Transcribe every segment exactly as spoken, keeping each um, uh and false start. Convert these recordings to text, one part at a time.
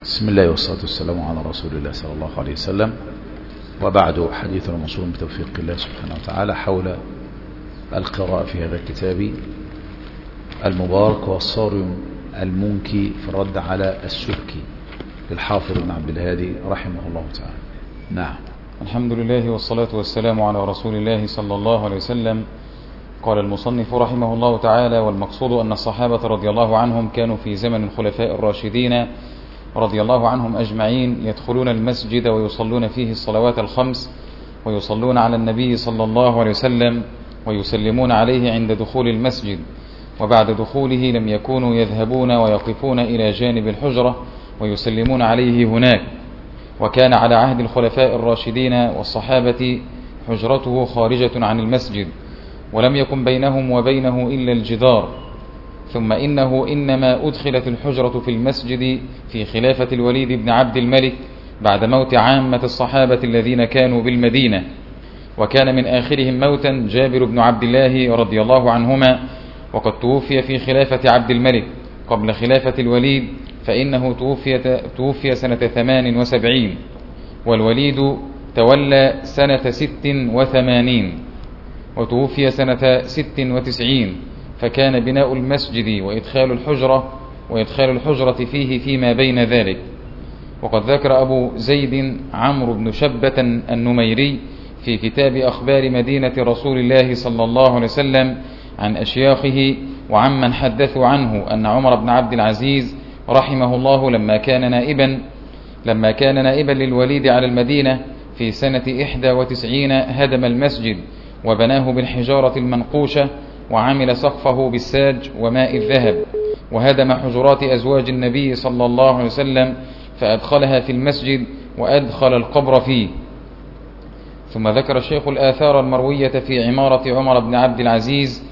بسم الله والصلاة والسلام على رسول الله صلى الله عليه وسلم. وبعد، حديثنا موصول بتوفيق الله سبحانه وتعالى حول القراءة في هذا الكتاب المبارك والصارم المنكي في الرد على السبكي للحافظ بن عبد الهادي رحمه الله تعالى. نعم. الحمد لله والصلاة والسلام على رسول الله صلى الله عليه وسلم. قال المصنف رحمه الله تعالى: والمقصود أن الصحابة رضي الله عنهم كانوا في زمن الخلفاء الراشدين رضي الله عنهم أجمعين يدخلون المسجد ويصلون فيه الصلوات الخمس، ويصلون على النبي صلى الله عليه وسلم ويسلمون عليه عند دخول المسجد، وبعد دخوله لم يكونوا يذهبون ويقفون إلى جانب الحجرة ويسلمون عليه هناك. وكان على عهد الخلفاء الراشدين والصحابة حجرته خارجة عن المسجد، ولم يكن بينهم وبينه إلا الجدار. ثم إنه إنما أدخلت الحجرة في المسجد في خلافة الوليد بن عبد الملك بعد موت عامة الصحابة الذين كانوا بالمدينة. وكان من آخرهم موتا جابر بن عبد الله رضي الله عنهما، وقد توفي في خلافة عبد الملك قبل خلافة الوليد، فإنه توفي, توفي سنة ثمان وسبعين، والوليد تولى سنة ست وثمانين، وتوفي سنة ست وتسعين. فكان بناء المسجد وإدخال الحجرة وإدخال الحجرة فيه فيما بين ذلك. وقد ذكر أبو زيد عمرو بن شبة النميري في كتاب أخبار مدينة رسول الله صلى الله عليه وسلم عن أشياخه وعمن حدثوا عنه أن عمر بن عبد العزيز رحمه الله لما كان نائبا لما كان نائبا للوليد على المدينة في سنة إحدى وتسعين هدم المسجد وبناه بالحجارة المنقوشة، وعمل سقفه بالساج وماء الذهب، وهدم حجرات أزواج النبي صلى الله عليه وسلم فأدخلها في المسجد وأدخل القبر فيه. ثم ذكر الشيخ الآثار المروية في عمارة عمر بن عبد العزيز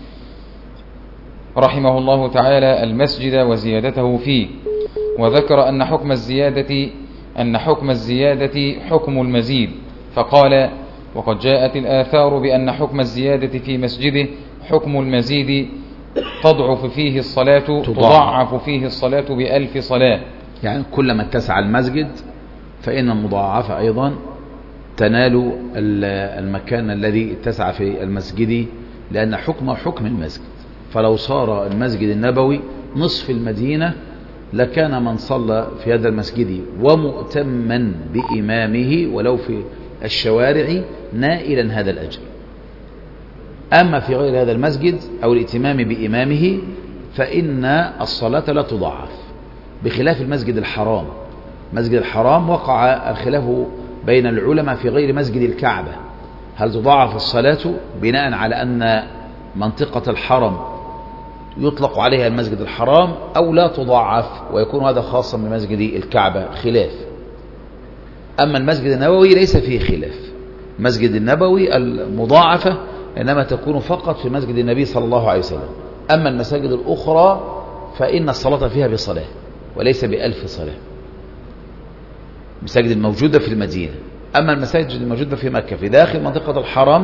رحمه الله تعالى المسجد وزيادته فيه، وذكر أن حكم الزيادة أن حكم الزيادة حكم المزيد، فقال: وقد جاءت الآثار بأن حكم الزيادة في مسجده حكم المزيد، تضعف فيه الصلاة تضاعف فيه الصلاة بألف صلاة. يعني كلما اتسع المسجد فإن المضاعفة أيضا تنال المكان الذي اتسع في المسجد، لأن حكمه حكم المسجد. فلو صار المسجد النبوي نصف المدينة لكان من صلى في هذا المسجد ومؤتما بإمامه ولو في الشوارع نائلا هذا الأجر. أما في غير هذا المسجد أو الائتمام بإمامه فإن الصلاة لا تضاعف، بخلاف المسجد الحرام. مسجد الحرام وقع الخلاف بين العلماء في غير مسجد الكعبة، هل تضاعف الصلاة بناء على أن منطقة الحرم يطلق عليها المسجد الحرام أو لا تضاعف، ويكون هذا خاصا بمسجد الكعبة خلاف. أما المسجد النبوي ليس فيه خلاف، مسجد النبوي المضاعفة إنما تكون فقط في مسجد النبي صلى الله عليه وسلم. أما المساجد الأخرى فإن الصلاة فيها بصلاة وليس بألف صلاة، المساجد الموجودة في المدينة. أما المساجد الموجودة في مكة في داخل منطقة الحرم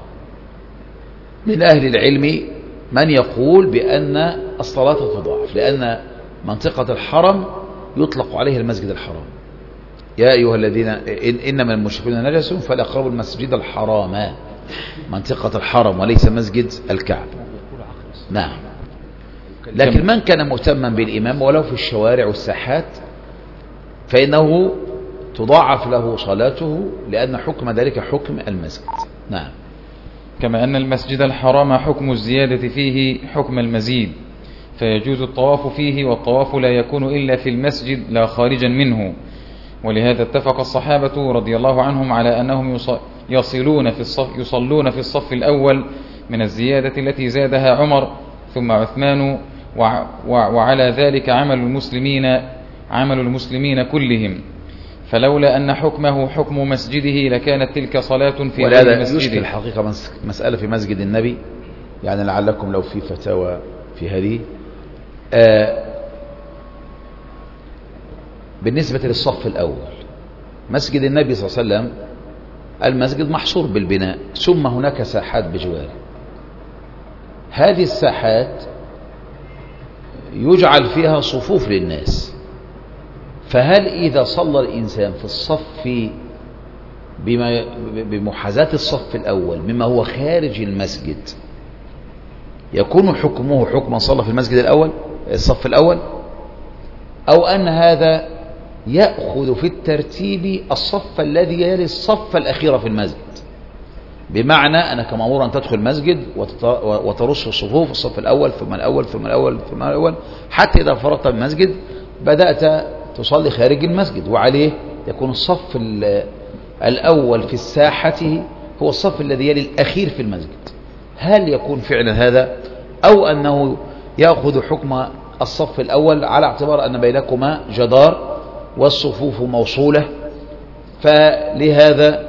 من أهل العلم من يقول بأن الصلاة تضاعف، لأن منطقة الحرم يطلق عليها المسجد الحرام. يا أيها الذين إن إنما المشركون نجس فلا يقربوا المسجد الحرام، منطقة الحرم وليس مسجد الكعبة. نعم. لكن من كان مهتما بالإمام ولو في الشوارع والساحات فإنه تضاعف له صلاته، لأن حكم ذلك حكم المسجد. نعم. كما أن المسجد الحرام حكم الزيادة فيه حكم المزيد، فيجوز الطواف فيه، والطواف لا يكون إلا في المسجد لا خارجا منه. ولهذا اتفق الصحابة رضي الله عنهم على أنهم يصلون في الصف يصلون في الصف الأول من الزيادة التي زادها عمر ثم عثمان، وعلى ذلك عمل المسلمين عمل المسلمين كلهم. فلولا أن حكمه حكم مسجده لكانت تلك صلاة في غير مسجده. يشكل الحقيقة مسألة في مسجد النبي، يعني لعلكم لو في فتاوى في هذه. آه بالنسبة للصف الأول مسجد النبي صلى الله عليه وسلم المسجد محصور بالبناء، ثم هناك ساحات بجواره. هذه الساحات يجعل فيها صفوف للناس، فهل إذا صلى الإنسان في الصف بما بمحاذاة الصف الأول مما هو خارج المسجد يكون حكمه حكم صلى في المسجد الأول الصف الأول، أو أن هذا يأخذ في الترتيب الصف الذي يلي الصف الأخير في المسجد؟ بمعنى أنك مأمور أن تدخل المسجد وترص الصفوف في الصف الأول ثم الأول ثم الأول ثم الأول حتى إذا فرغت من المسجد بدأت تصلي خارج المسجد، وعليه يكون الصف الأول في الساحة هو الصف الذي يلي الأخير في المسجد. هل يكون فعلا هذا، أو أنه يأخذ حكم الصف الأول على اعتبار أن بينكما جدار والصفوف موصولة، فلهذا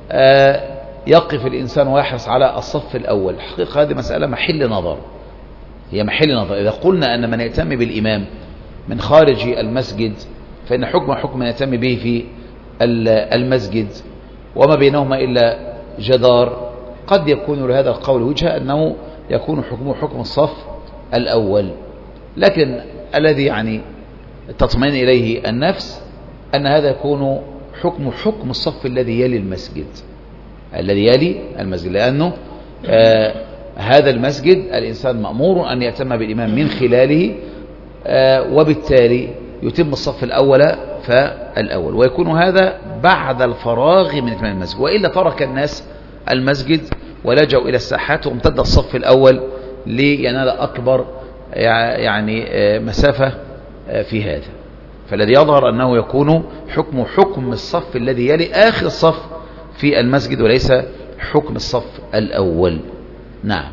يقف الإنسان ويحرص على الصف الأول؟ الحقيقة هذه مسألة محل نظر، هي محل نظر. إذا قلنا أن من يهتم بالإمام من خارج المسجد فإن حكم حكم يهتم به في المسجد وما بينهما إلا جدار، قد يكون لهذا القول وجهة أنه يكون حكمه حكم الصف الأول، لكن الذي يعني تطمئن إليه النفس أن هذا يكون حكم حكم الصف الذي يلي المسجد الذي يلي المسجد، لأنه آه هذا المسجد الإنسان مأمور أن يهتم بالإمام من خلاله، آه وبالتالي يتم الصف الأول فالأول، ويكون هذا بعد الفراغ من إتمام المسجد، وإلا ترك الناس المسجد ولجأوا إلى الساحات وامتد الصف الأول لينال أكبر يعني مسافة في هذا. فالذي يظهر أنه يكون حكم حكم الصف الذي يلي آخر الصف في المسجد وليس حكم الصف الأول. نعم.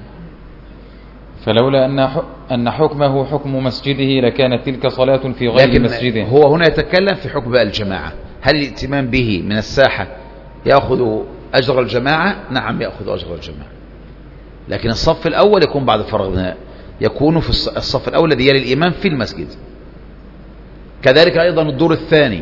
فلولا أن أن حكمه حكم مسجده لكانت تلك صلاة في غير لكن مسجده. هو هنا يتكلم في حكم بقى الجماعة، هل الائتمام به من الساحة يأخذ أجر الجماعة؟ نعم يأخذ أجر الجماعة، لكن الصف الأول يكون بعد الفراغ، يكون في الصف الأول الذي يلي الإمام في المسجد. كذلك أيضا الدور الثاني،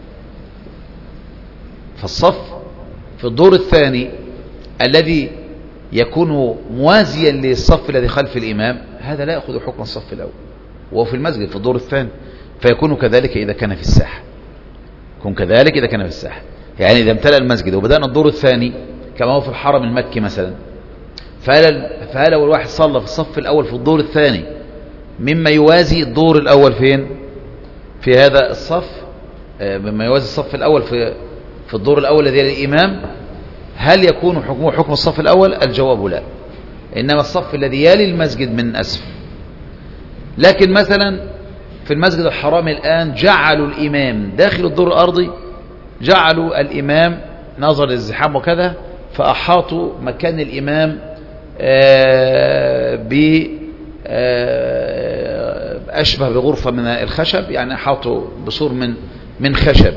فالصف في الدور الثاني الذي يكون موازيا للصف الذي خلف الإمام هذا لا يأخذ حكم الصف الأول وهو في المسجد في الدور الثاني، فيكون كذلك إذا كان في الساحة، يكون كذلك إذا كان في الساحة. يعني إذا امتلأ المسجد وبدأنا الدور الثاني كما هو في الحرم المكي مثلا، فهل لو الواحد صلى في الصف الأول في الدور الثاني مما يوازي الدور الأول فين في هذا الصف، مما يوازي الصف الأول في في الدور الأول الذي يلي الإمام، هل يكون حكمه حكم الصف الأول؟ الجواب لا، إنما الصف الذي يلي المسجد من أسفل. لكن مثلا في المسجد الحرام الآن جعلوا الإمام داخل الدور الأرضي، جعلوا الإمام نظر للزحام وكذا، فأحاطوا مكان الإمام ب أشبه بغرفة من الخشب، يعني أحاطوا بسور من من خشب.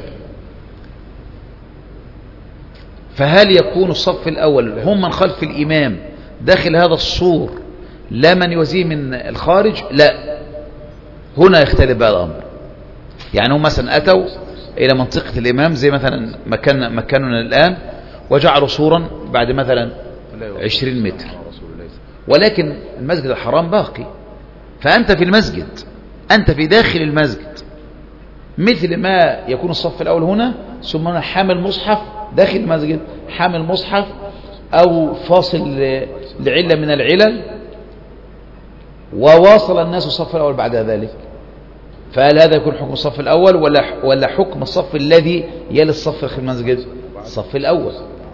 فهل يكون الصف الأول هم من خلف الإمام داخل هذا السور لا من يوازيه من الخارج؟ لا، هنا يختلف بقى الأمر. يعني هم مثلا أتوا إلى منطقة الإمام زي مثلا مكان مكاننا الآن وجعلوا سورا بعد مثلا عشرين متر، ولكن المسجد الحرام باقي، فأنت في المسجد، أنت في داخل المسجد، مثل ما يكون الصف الأول هنا، ثم هنا حامل مصحف داخل المسجد، حامل مصحف أو فاصل لعلة من العلل، وواصل الناس الصف الأول بعد ذلك. فهل هذا يكون حكم الصف الأول ولا ولا حكم الصف الذي يلي الصف في المسجد؟ الصف الأول،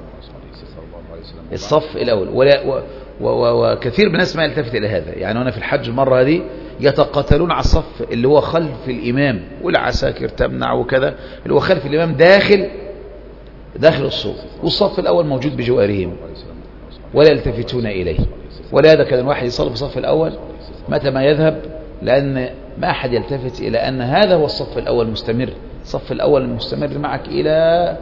الصف الأول. ولا وكثير من الناس ما يلتفت إلى هذا. يعني هنا في الحج المرة هذه يتقاتلون على الصف اللي هو خلف الإمام، والعساكر تمنع وكذا، اللي هو خلف الإمام داخل داخل الصف، والصف الأول موجود بجوارهم ولا يلتفتون إليه. ولهذا كان الواحد يصلي في الصف الأول متى ما يذهب، لأن ما أحد يلتفت إلى أن هذا هو الصف الأول مستمر. الصف الأول مستمر معك إلى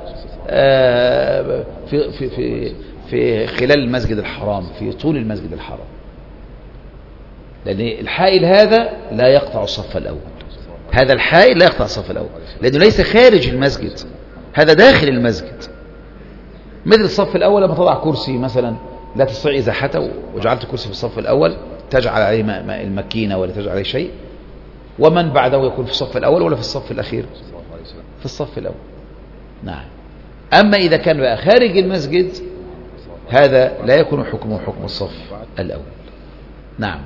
في في في في خلال المسجد الحرام، في طول المسجد الحرام، لأن الحائل هذا لا يقطع الصف الأول، هذا الحائل لا يقطع الصف الأول لأنه ليس خارج المسجد، هذا داخل المسجد. مثل الصف الأول لما تضع كرسي مثلا لا تستطيع إزاحته وجعلت كرسي في الصف الأول تجعل عليه الماكينة ولا تجعل عليه شيء، ومن بعده يكون في الصف الأول ولا في الصف الأخير؟ في الصف الأول. نعم. أما إذا كان بقى خارج المسجد هذا لا يكون حكمه حكم الصف الأول. نعم.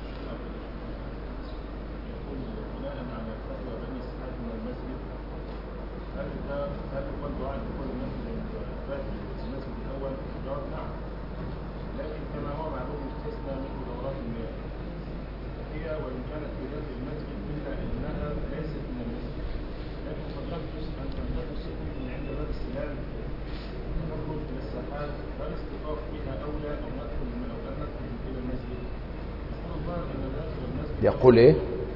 يقول ايه؟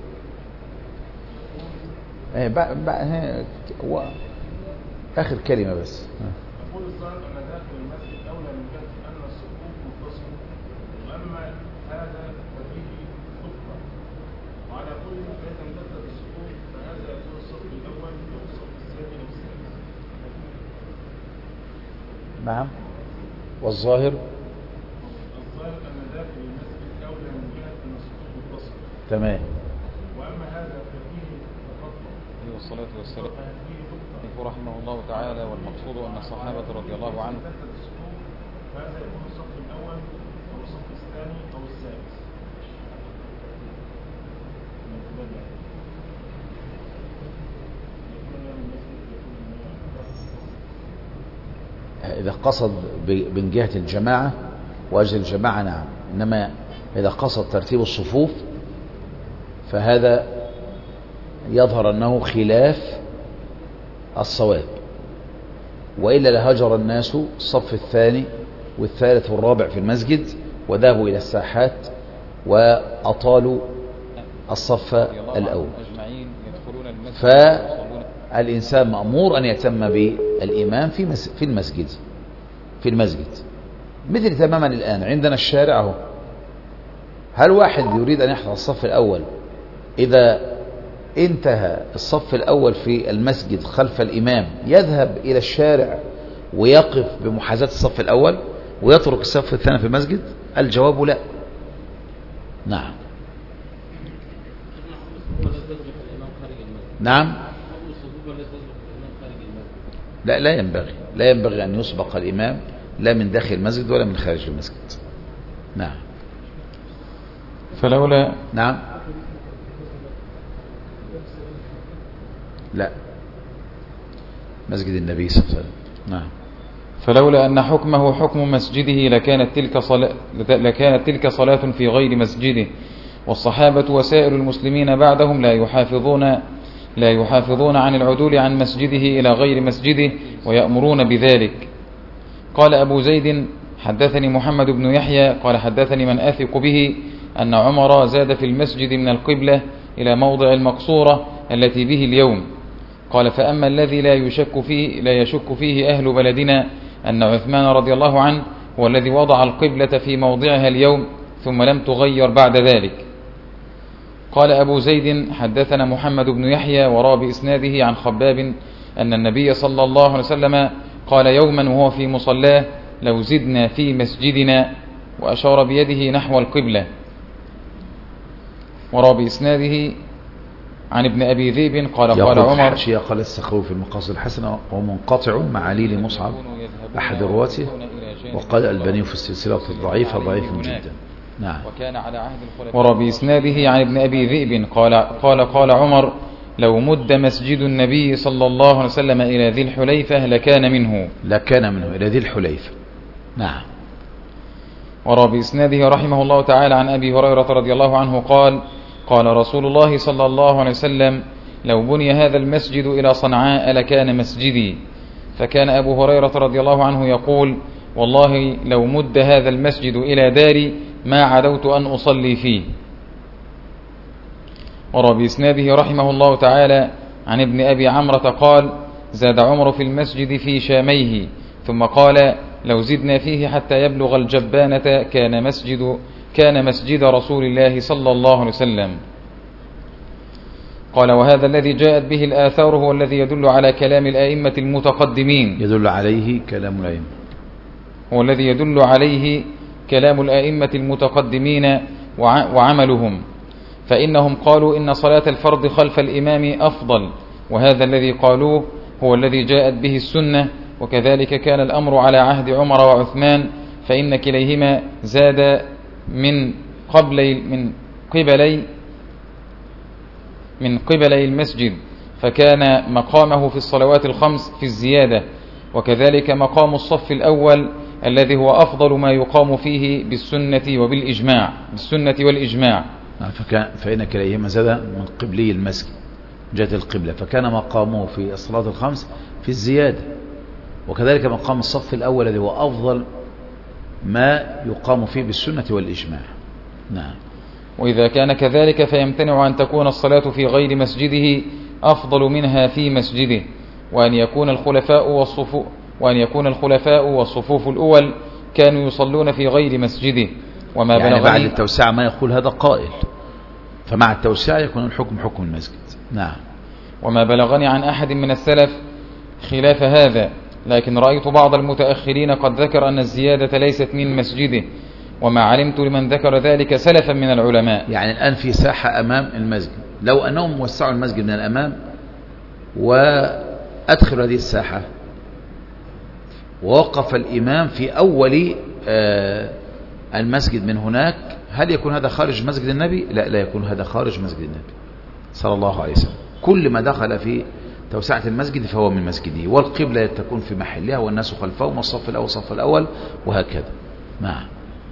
ايه بقى بقى هو اخر كلمة بس. يقول الظاهر ان داخل المسجد اولى من جهة ان الصفوف متصلة، واما هذا ففيه خطبة، وعلى كل فاذا امتدت الصفوف فهذا يكون الصف الاول او الصف الثاني او الثالث. نعم. والظاهر الظاهر ان داخل المسجد اولى من جهة ان الصفوف متصلة. تمام. واما هذا ففيه تخطى. عليه الصلاة والسلام رحمه الله تعالى، والمقصود أن الصحابة رضي الله عنهم فهذا يكون الصف الأول أو الصف الثاني أو الثالث. إذا قصد من جهة الجماعة وأجل الجماعة نعم، إنما إذا قصد ترتيب الصفوف فهذا يظهر أنه خلاف الصواب، وإلا لهجر الناس الصف الثاني والثالث والرابع في المسجد وذهبوا إلى الساحات وأطالوا الصف الأول. فالإنسان مأمور أن يهتم بالإمام في في المسجد في المسجد مثل تماما الآن عندنا الشارع اهو، هل واحد يريد أن يحضر الصف الأول إذا انتهى الصف الأول في المسجد خلف الإمام يذهب إلى الشارع ويقف بمحاذاة الصف الأول ويترك الصف الثاني في المسجد؟ الجواب لا. نعم. نعم. لا لا ينبغي لا ينبغي أن يسبق الإمام لا من داخل المسجد ولا من خارج المسجد. نعم. فلولا نعم. لا، مسجد النبي صلى الله عليه وسلم. نعم. فلولا أن حكمه حكم مسجده لكانت تلك صلاة لكانت تلك صلاة في غير مسجده، والصحابة وسائر المسلمين بعدهم لا يحافظون لا يحافظون عن العدول عن مسجده إلى غير مسجده ويأمرون بذلك. قال أبو زيد حدثني محمد بن يحيى قال حدثني من أثق به أن عمر زاد في المسجد من القبلة إلى موضع المقصورة التي به اليوم. قال فأما الذي لا يشك فيه لا يشك فيه أهل بلدنا أن عثمان رضي الله عنه هو الذي وضع القبلة في موضعها اليوم ثم لم تغير بعد ذلك. قال أبو زيد حدثنا محمد بن يحيى ورا بإسناده عن خباب أن النبي صلى الله عليه وسلم قال يوما وهو في مصلاه لو زدنا في مسجدنا، وأشار بيده نحو القبلة. ورا بإسناده عن ابن أبي ذئب قال قال عمر شيء قال السخاوي في المقاصد الحسنة ومنقطع مع عليل مصعب أحد رواته، وقال البني في السلسلة الضعيفة ضعيف جدا. نعم. وكان على عهد الخلفاء. ورا بإسناده عن ابن أبي ذئب قال قال قال عمر لو مد مسجد النبي صلى الله عليه وسلم إلى ذي الحليفة لكان منه لكان منه إلى ذي الحليفة. نعم. ورا بإسناده رحمه الله تعالى عن أبي هريرة رضي الله عنه قال قال رسول الله صلى الله عليه وسلم لو بني هذا المسجد إلى صنعاء لكان مسجدي. فكان أبو هريرة رضي الله عنه يقول والله لو مد هذا المسجد إلى داري ما عدوت أن أصلي فيه. ورا بإسناده رحمه الله تعالى عن ابن أبي عمرة قال زاد عمر في المسجد في شاميه ثم قال لو زدنا فيه حتى يبلغ الجبانة كان مسجد كان مسجد رسول الله صلى الله عليه وسلم. قال وهذا الذي جاءت به الآثار هو الذي يدل على كلام الآئمة المتقدمين يدل عليه كلام الآئمة هو الذي يدل عليه كلام الآئمة المتقدمين وعملهم، فإنهم قالوا إن صلاة الفرض خلف الإمام أفضل وهذا الذي قالوه هو الذي جاءت به السنة، وكذلك كان الأمر على عهد عمر وعثمان، فإن كليهما زاد من قبلي من قبلي من قبلي المسجد، فكان مقامه في الصلوات الخمس في الزيادة، وكذلك مقام الصف الأول الذي هو أفضل ما يقام فيه بالسنة وبالإجماع بالسنة والإجماع. فكان فإن كليهما زاد من قبلي المسجد جهة القبلة، فكان مقامه في الصلاة الخمس في الزيادة، وكذلك مقام الصف الأول الذي هو أفضل ما يقام فيه بالسنة والإجماع. نعم. وإذا كان كذلك فيمتنع أن تكون الصلاة في غير مسجده أفضل منها في مسجده، وأن يكون الخلفاء والصفوف وأن يكون الخلفاء والصفوف الأول كانوا يصلون في غير مسجده. وما يعني بلغني بعد التوسعة ما يقول هذا قائل، فمع التوسعة يكون الحكم حكم المسجد. نعم. وما بلغني عن أحد من السلف خلاف هذا، لكن رأيت بعض المتأخرين قد ذكر أن الزيادة ليست من مسجده، وما علمت لمن ذكر ذلك سلفا من العلماء. يعني الآن في ساحة أمام المسجد، لو أنهم وسعوا المسجد من الأمام وأدخلوا هذه الساحة ووقف الإمام في أول المسجد من هناك، هل يكون هذا خارج مسجد النبي؟ لا، لا يكون هذا خارج مسجد النبي صلى الله عليه وسلم. كل ما دخل في توسعة المسجد فهو من مسجده، والقبلة تكون في محلها والناس خلفهم والصف الأول صف الأول وهكذا. نعم.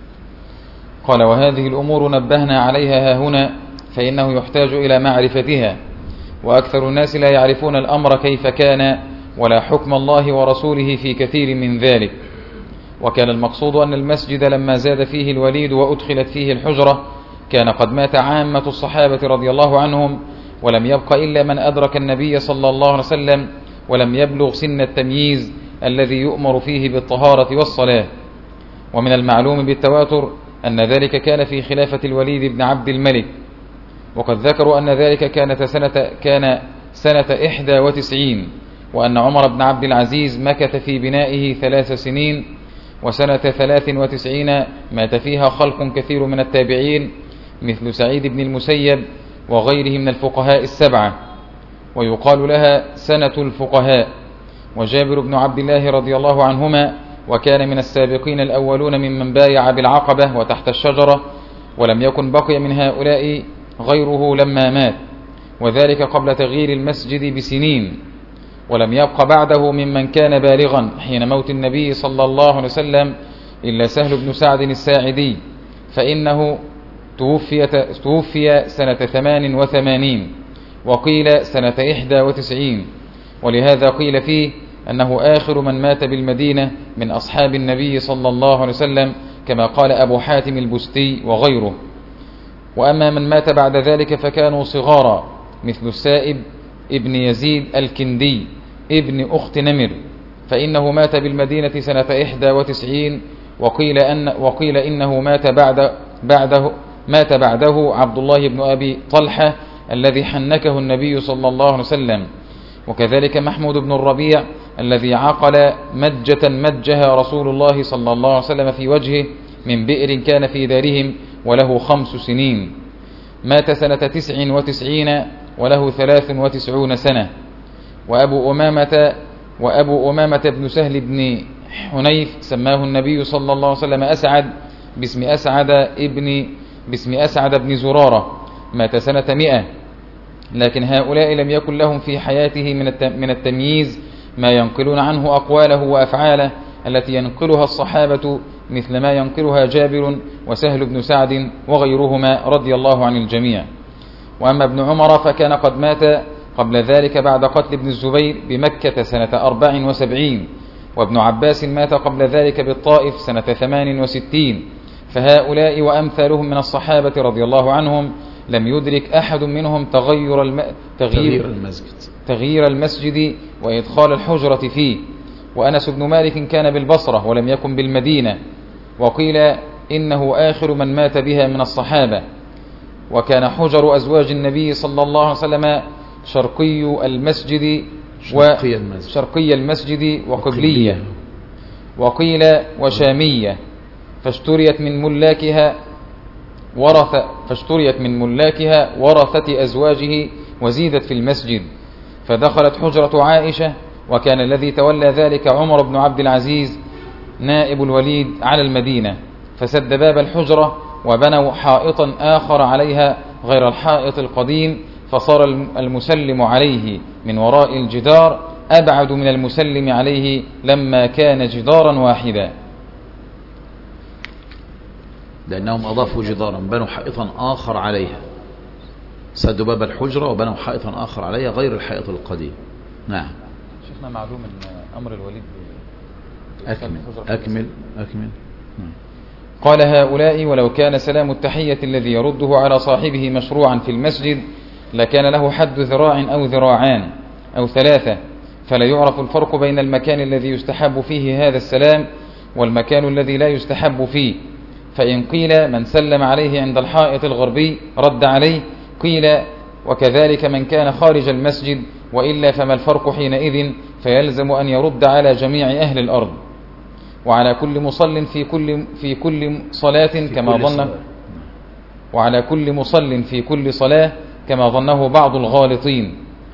قال: وهذه الأمور نبهنا عليها هنا، فإنه يحتاج إلى معرفتها، وأكثر الناس لا يعرفون الأمر كيف كان ولا حكم الله ورسوله في كثير من ذلك. وكان المقصود أن المسجد لما زاد فيه الوليد وأدخلت فيه الحجرة كان قد مات عامة الصحابة رضي الله عنهم، ولم يبق إلا من أدرك النبي صلى الله عليه وسلم ولم يبلغ سن التمييز الذي يؤمر فيه بالطهارة والصلاة. ومن المعلوم بالتواتر أن ذلك كان في خلافة الوليد بن عبد الملك، وقد ذكروا أن ذلك كانت سنة كان سنة إحدى وتسعين، وأن عمر بن عبد العزيز مكث في بنائه ثلاث سنين، وسنة ثلاث وتسعين مات فيها خلق كثير من التابعين مثل سعيد بن المسيب وغيره من الفقهاء السبعة، ويقال لها سنة الفقهاء. وجابر بن عبد الله رضي الله عنهما وكان من السابقين الأولون ممن بايع بالعقبة وتحت الشجرة، ولم يكن بقي من هؤلاء غيره لما مات، وذلك قبل تغيير المسجد بسنين، ولم يبق بعده ممن كان بالغا حين موت النبي صلى الله عليه وسلم إلا سهل بن سعد الساعدي، فإنه توفي, توفي سنة ثمان وثمانين، وقيل سنة إحدى وتسعين، ولهذا قيل فيه أنه آخر من مات بالمدينة من أصحاب النبي صلى الله عليه وسلم، كما قال أبو حاتم البستي وغيره. وأما من مات بعد ذلك فكانوا صغارا مثل السائب ابن يزيد الكندي ابن أخت نمر، فإنه مات بالمدينة سنة إحدى وتسعين، وقيل, أن وقيل إنه مات بعد بعده مات بعده عبد الله بن أبي طلحة الذي حنكه النبي صلى الله عليه وسلم. وكذلك محمود بن الربيع الذي عقل مجة مجها رسول الله صلى الله عليه وسلم في وجهه من بئر كان في دارهم وله خمس سنين، مات سنة تسع وتسعين وله ثلاث وتسعون سنة. وأبو أمامة وأبو أمامة بن سهل بن حنيف سماه النبي صلى الله عليه وسلم أسعد باسم أسعد ابن باسم أسعد بن زرارة، مات سنة مئة، لكن هؤلاء لم يكن لهم في حياته من التمييز ما ينقلون عنه أقواله وأفعاله التي ينقلها الصحابة مثل ما ينقلها جابر وسهل بن سعد وغيرهما رضي الله عن الجميع. وأما ابن عمر فكان قد مات قبل ذلك بعد قتل ابن الزبير بمكة سنة أربع وسبعين، وابن عباس مات قبل ذلك بالطائف سنة ثمان وستين، فهؤلاء وأمثالهم من الصحابة رضي الله عنهم لم يدرك أحد منهم تغير, الم... تغيير, المسجد. تغيير المسجد وإدخال الحجرة فيه. وأنس بن مالك كان بالبصرة ولم يكن بالمدينة، وقيل إنه آخر من مات بها من الصحابة. وكان حجر أزواج النبي صلى الله عليه وسلم شرقي المسجد شرقي المسجد, شرقي المسجد وقبلية، وقيل وشامية، فاشتريت من ملاكها ورث فاشتريت من ملاكها ورثة أزواجه وزيدت في المسجد، فدخلت حجرة عائشة، وكان الذي تولى ذلك عمر بن عبد العزيز نائب الوليد على المدينة، فسد باب الحجرة وبنوا حائطا آخر عليها غير الحائط القديم، فصار المسلم عليه من وراء الجدار أبعد من المسلم عليه لما كان جدارا واحدا. لأنهم أضافوا جدارا، بنوا حائطا آخر عليها، سدوا باب الحجرة وبنوا حائطا آخر عليها غير الحائط القديم. نعم. شفنا معلوم أن أمر الوليد أكمل أكمل أكمل. نعم. قال هؤلاء ولو كان سلام التحية الذي يرده على صاحبه مشروعا في المسجد لكان له حد ذراع أو ذراعان أو ثلاثة، فلا يعرف الفرق بين المكان الذي يستحب فيه هذا السلام والمكان الذي لا يستحب فيه. فإن قيل من سلم عليه عند الحائط الغربي رد عليه، قيل وكذلك من كان خارج المسجد، وإلا فما الفرق حينئذ؟ فيلزم أن يرد على جميع أهل الأرض وعلى كل مصل في كل في كل صلاة كما ظن وعلى كل مصل في كل صلاة كما ظنه بعض الغالطين.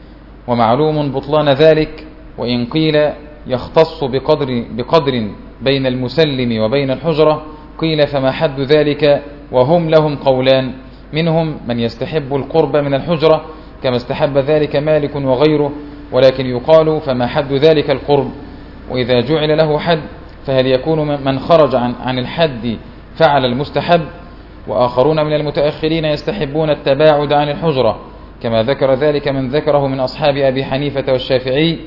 ومعلوم بطلان ذلك. وإن قيل يختص بقدر بقدر بين المسلم وبين الحجرة، قيل فما حد ذلك؟ وهم لهم قولان، منهم من يستحب القرب من الحجرة كما استحب ذلك مالك وغيره، ولكن يقال فما حد ذلك القرب؟ وإذا جعل له حد فهل يكون من خرج عن, عن الحد فعل المستحب؟ وآخرون من المتأخرين يستحبون التباعد عن الحجرة كما ذكر ذلك من ذكره من أصحاب أبي حنيفة والشافعي،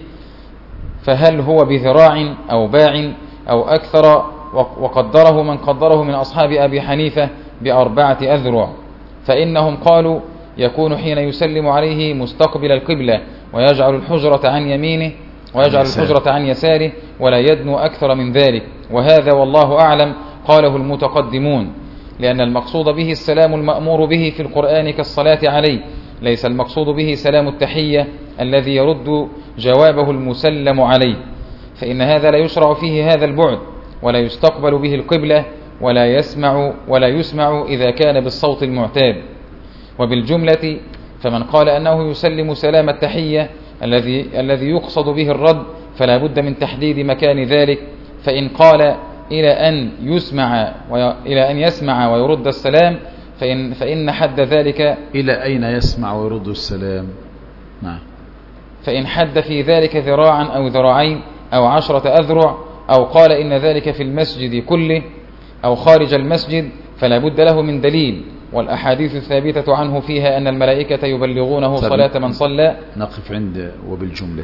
فهل هو بذراع أو باع أو أكثر؟ وقدره من قدره من أصحاب أبي حنيفة بأربعة أذرع، فإنهم قالوا يكون حين يسلم عليه مستقبل القبلة ويجعل الحجرة عن يمينه ويجعل الحجرة عن يساره ولا يدنو أكثر من ذلك، وهذا والله أعلم قاله المتقدمون، لأن المقصود به السلام المأمور به في القرآن كالصلاة عليه، ليس المقصود به سلام التحية الذي يرد جوابه المسلم عليه، فإن هذا لا يشرع فيه هذا البعد ولا يستقبل به القبلة ولا يسمع ولا يسمع إذا كان بالصوت المعتاد. وبالجملة فمن قال أنه يسلم سلام التحية الذي الذي يقصد به الرد فلا بد من تحديد مكان ذلك، فإن قال إلى أن يسمع إلى أن يسمع ويرد السلام فإن فإن حد ذلك إلى أين يسمع ويرد السلام. نعم. فإن حد في ذلك ذراعا أو ذراعين أو عشرة أذرع، أو قال إن ذلك في المسجد كله أو خارج المسجد، فلا بد له من دليل، والأحاديث الثابتة عنه فيها أن الملائكة يبلغونه صلاة من صلى. نقف عند وبالجملة.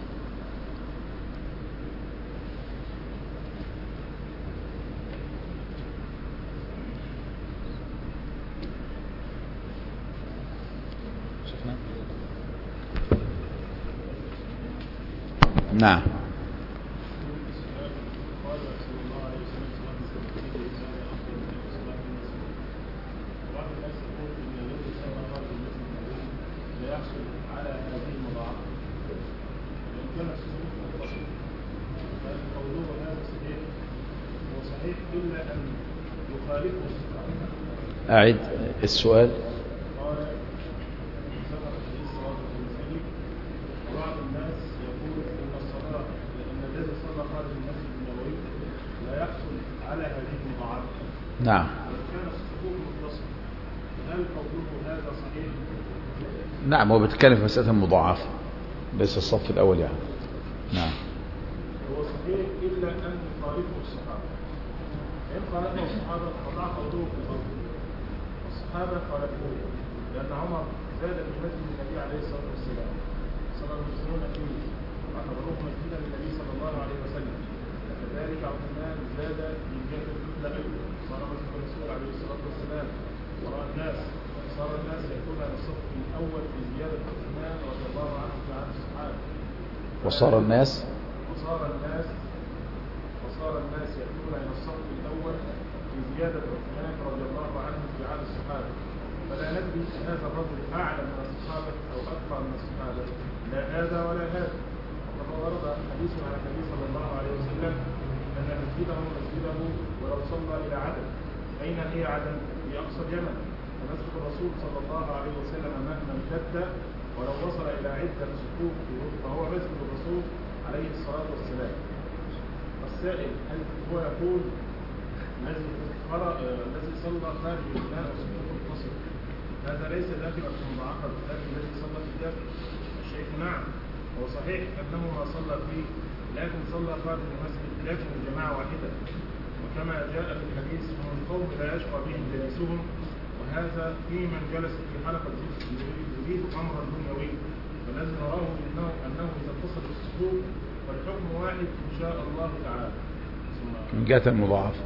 نعم. أعد السؤال. بعض الناس يقول ان الصلاه ان الذي صلى خارج المسجد النبوي لا يحصل على هذه المضاعفه. نعم. كان الصفوف متصله، هل قوله هذا صحيح؟ نعم، هو بيتكلم في مسألة المضاعفة ليس الصف الأول يعني. نعم. هو صحيح الا ان يخالفه الصحابه. ان خالفه الصحابه فضع قوله في الارض. الصحابه خالفوه لان عمر زاد في مسجد النبي عليه الصلاه والسلام، صلى المسلمون فيه واعتبروه مسجدا للنبي صلى الله عليه وسلم، وكذلك عثمان زاد في جهه القبله ايضا، صار مسجد الرسول عليه الصلاه والسلام وراء الناس، صار الناس ياتون الى الصف الاول في زياده عثمان رضي الله عنه في عهد الصحابه. وصار الناس وصار الناس وصار الناس ياتون الى الصف الاول في زياده عثمان رضي الله عنه في عهد الصحابه، فلا ندري هذا الرجل اعلم من الصحابه او اكثر من الصحابه، لا هذا ولا هذا. وقد ورد حديث عن النبي صلى الله عليه وسلم ان مسجده مسجده ولو صلى الى عدن. اين هي عدن؟ في اقصى اليمن. ومسجد الرسول صلى الله عليه وسلم مهما امتد ولو وصل إلى عدة صفوف فهو مسجد الرسول عليه الصلاة والسلام. السائل هل هو يقول الذي الذي صلى خارج البناء وصفوف القصر هذا ليس داخلا في المضاعفة لكن الذي صلى في الداخل؟ الشيخ نعم، هو صحيح أنه ما صلى فيه لكن صلى خارج المسجد لكن الجماعة واحدة، وكما جاء في الحديث هم القوم لا يشقى بهم جليسهم، وهذا في من جلس في حلقة يريد أمرا دنيوي، والذي نراه إنه أنه إذا اتصل بالصفوف فالحكم واحد إن شاء الله تعالى. من جهة المضاعفة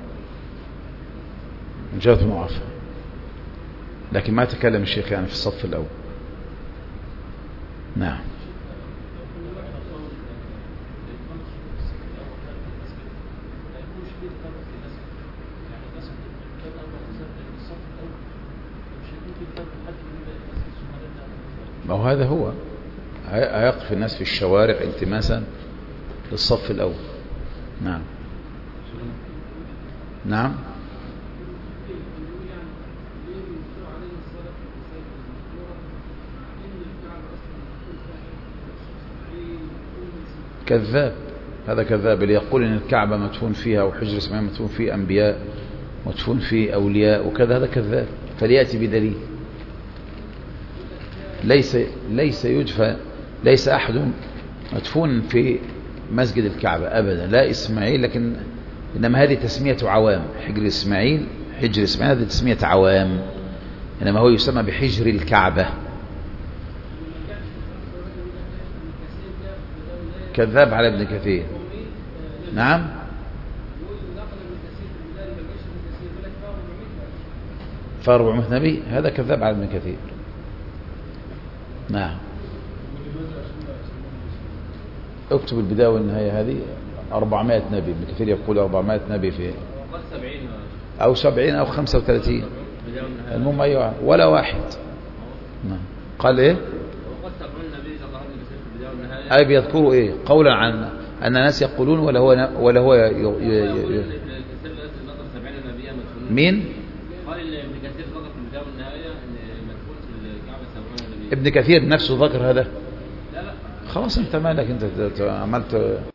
من جهة المضاعفة، لكن ما تكلم الشيخ يعني في الصف الأول. نعم. ما هو هذا هو هيقف الناس في الشوارع التماسا للصف الأول. نعم نعم. كذاب، هذا كذاب اللي يقول ان الكعبة مدفون فيها وحجر اسماعيل مدفون فيه انبياء مدفون فيه اولياء وكذا، هذا كذاب، فليأتي بدليل. ليس ليس يدفن ليس احد مدفون في مسجد الكعبة ابدا، لا اسماعيل، لكن انما هذه تسمية عوام. حجر اسماعيل حجر اسماعيل هذه تسمية عوام، انما هو يسمى بحجر الكعبة. كذاب على ابن كثير. نعم. فأربعمائة نبي، هذا كذاب على ابن كثير. نعم. اكتب البداية والنهاية هذه أربعمائة نبي، ابن كثير يقول أربعمائة نبي في أو سبعين أو خمسة وثلاثين، المهم أيوة ولا واحد. نعم. قال إيه؟ أي بيذكروا إيه قولا عن أن الناس يقولون ولا هو ولا هو ي... ي... ي... مين؟ قال ابن كثير ذكر في البداية والنهاية ان مدفون في الكعبة سبعون نبيا. ابن كثير نفسه ذكر هذا؟ لا لا خلاص انت مالك، انت عملت